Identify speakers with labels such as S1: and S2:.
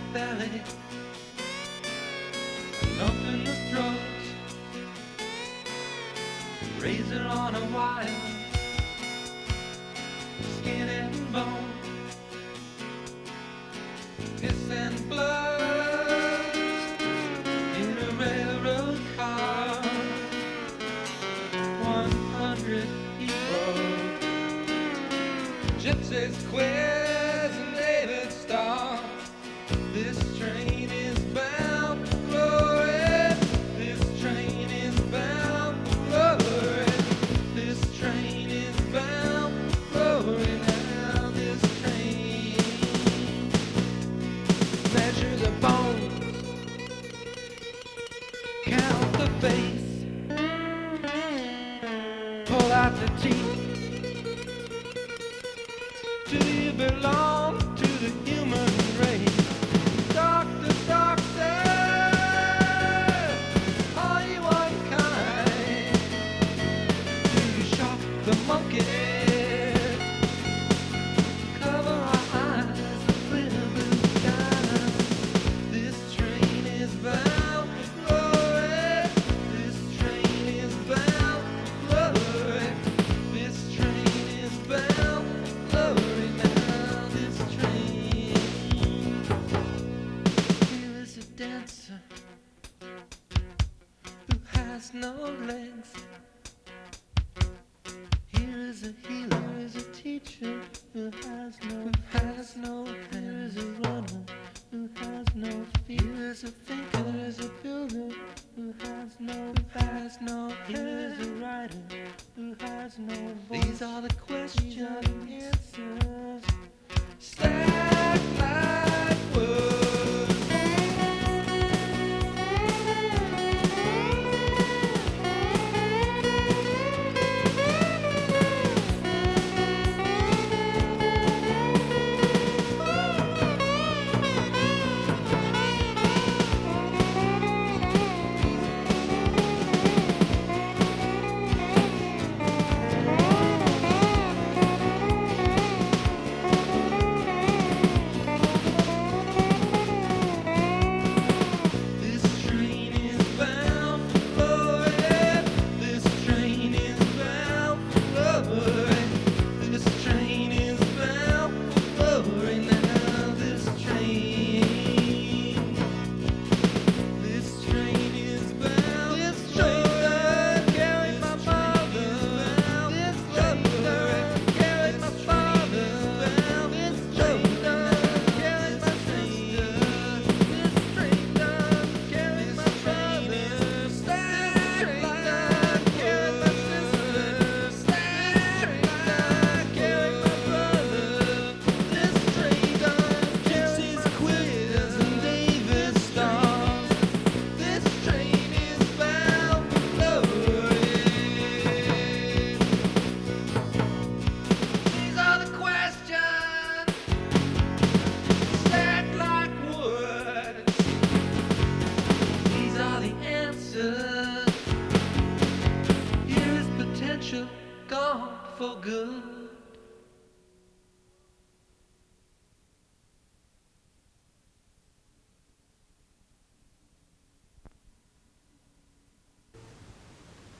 S1: belly, lump in the throat, razor on a wire, skin and bone, piss and blood in a railroad car. 100 people, gypsies, queers, and David Starr. This train is bound for glory. This train is bound for glory. This train is bound for glory now. This train measure the bones, count the face, pull out the teeth. Do you belong to the human race? Doctor, doctor, are you unkind? Do you shock the monkey? Cover our eyes with a blue sky. This train is bound for glory. This train is bound for glory. This train is bound for glory now. This train. Here is a dancer who has no legs. Here is a healer, here is a teacher who has no hands. Here is a runner who has no feet. Here is a thinker, there is a builder who has no hands. Here is a writer who has no voice. These are the questions, these are the answers. Stack like wood. Here is potential gone for good.